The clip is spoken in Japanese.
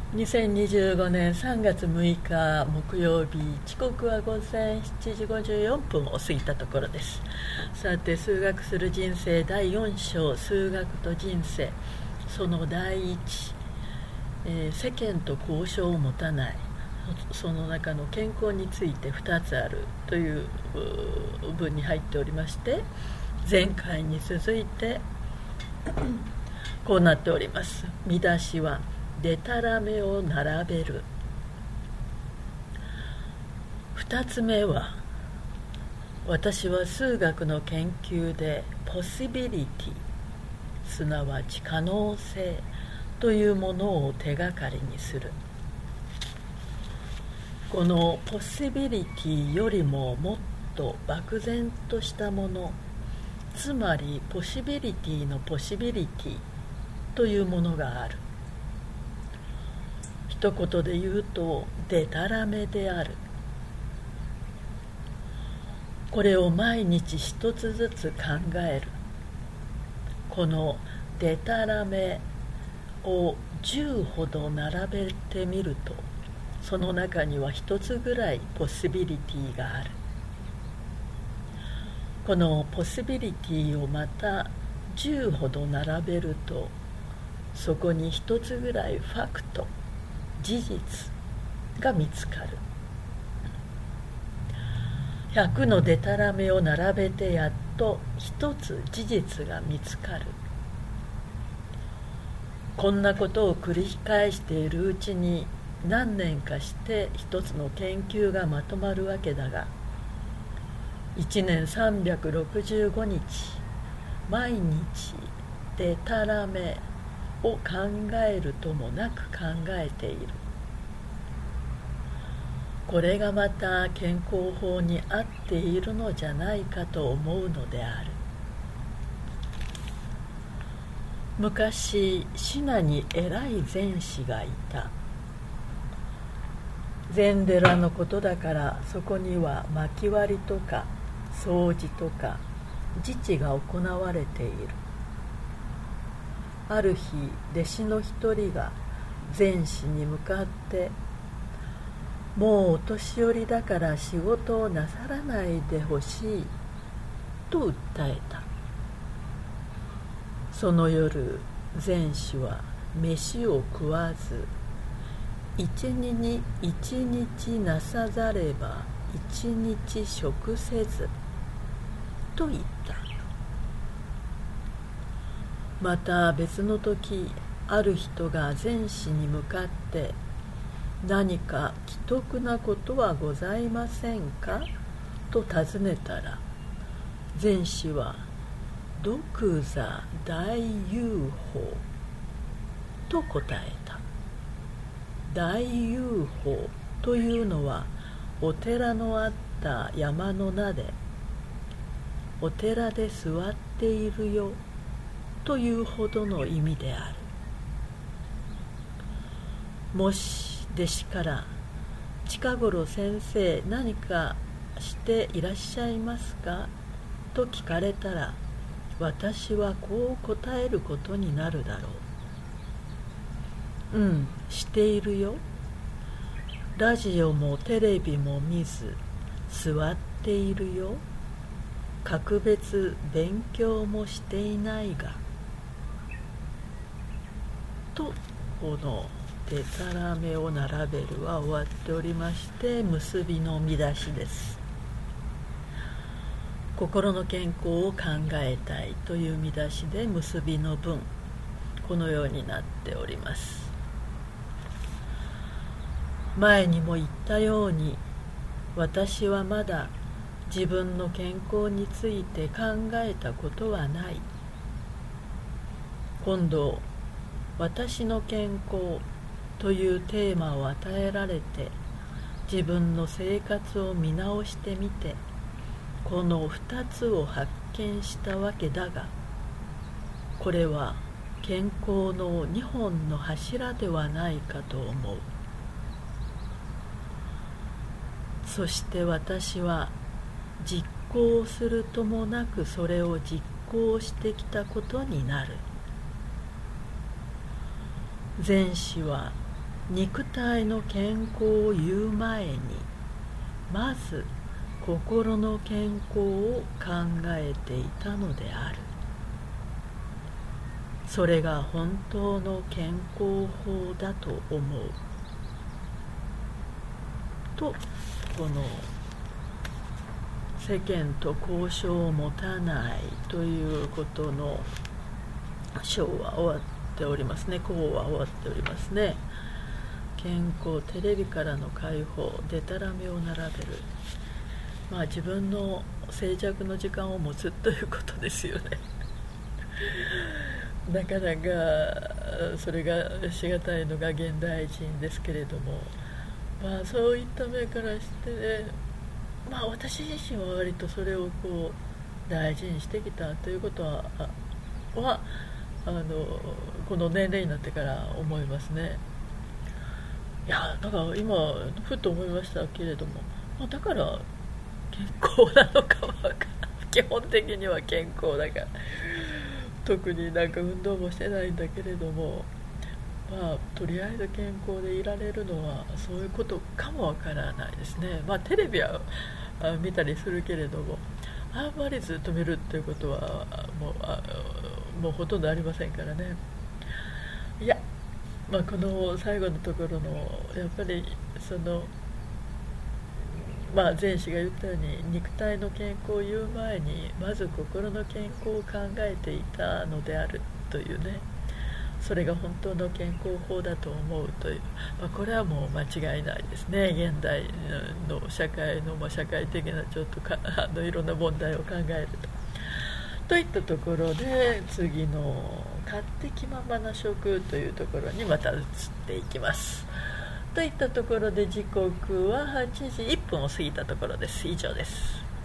2025年3月6日木曜日、時刻は午前7時54分を過ぎたところです。さて、数学する人生第4章、数学と人生、その第1、世間と交渉を持たない、その中の健康について2つあるという文に入っておりまして、前回に続いてこうなっております。見出しはでたらめを並べる。2つ目は、私は数学の研究でポシビリティ、すなわち可能性というものを手がかりにする。このポシビリティよりももっと漠然としたもの、つまりポシビリティのポシビリティというものがある。一言で言うと、でたらめである。これを毎日一つずつ考える。このでたらめを10ほど並べてみると、その中には一つぐらいポシビリティがある。このポシビリティをまた10ほど並べると、そこに一つぐらいファクト、事実が見つかる。100のでたらめを並べてやっと一つ事実が見つかる。こんなことを繰り返しているうちに、何年かして一つの研究がまとまるわけだが、1年365日毎日でたらめを考えるともなく考えている。これがまた健康法に合っているのじゃないかと思うのである。昔、シナに偉い禅師がいた。禅寺のことだから、そこには薪割りとか掃除とか自治が行われている。ある日、弟子の一人が禅師に向かって、もうお年寄りだから仕事をなさらないでほしいと訴えた。その夜、禅師は飯を食わず、一日に一日なさざれば一日食せずと言った。また別の時、ある人が禅師に向かって、何か奇特なことはございませんかと尋ねたら、禅師は独座大遊法と答えた。大遊法というのは、お寺のあった山の名で、お寺で座っているよというほどの意味である。もし弟子から近頃先生何かしていらっしゃいますかと聞かれたら、私はこう答えることになるだろう。しているよ。ラジオもテレビも見ず座っているよ。格別勉強もしていないが。と、このでたらめを並べるは終わっておりまして、結びの見出しです。心の健康を考えたいという見出しで、結びの文、このようになっております。前にも言ったように、私はまだ自分の健康について考えたことはない。今度、私の健康というテーマを与えられて、自分の生活を見直してみて、この2つを発見したわけだが、これは健康の2本の柱ではないかと思う。そして私は実行するともなくそれを実行してきたことになる。禅師は肉体の健康を言う前にまず心の健康を考えていたのである。それが本当の健康法だと思うと、この世間と交渉を持たないということの章は終わっておりますね。項は終わっておりますね。健康、テレビからの解放、でたらめを並べる、自分の静寂の時間を持つということですよね。なかなかそれがしがたいのが現代人ですけれども、そういった面からして、私自身は割とそれを大事にしてきたということはこの年齢になってから思いますね。いや、だから今ふと思いましたけれども、だから健康なのかは基本的には健康だから、特に運動もしてないんだけれども、とりあえず健康でいられるのはそういうことかもわからないですね。テレビは見たりするけれども、あんまりずっと見るっていうことはもうほとんどありませんからね。いや、この最後のところのやっぱり前氏が言ったように、肉体の健康を言う前にまず心の健康を考えていたのであるというね、それが本当の健康法だと思うという、これはもう間違いないですね。現代の社会の、社会的なちょっといろんな問題を考えるといったところで、次の勝手気ままな食というところにまた移っていきますといったところで、時刻は8時1分を過ぎたところです。以上です。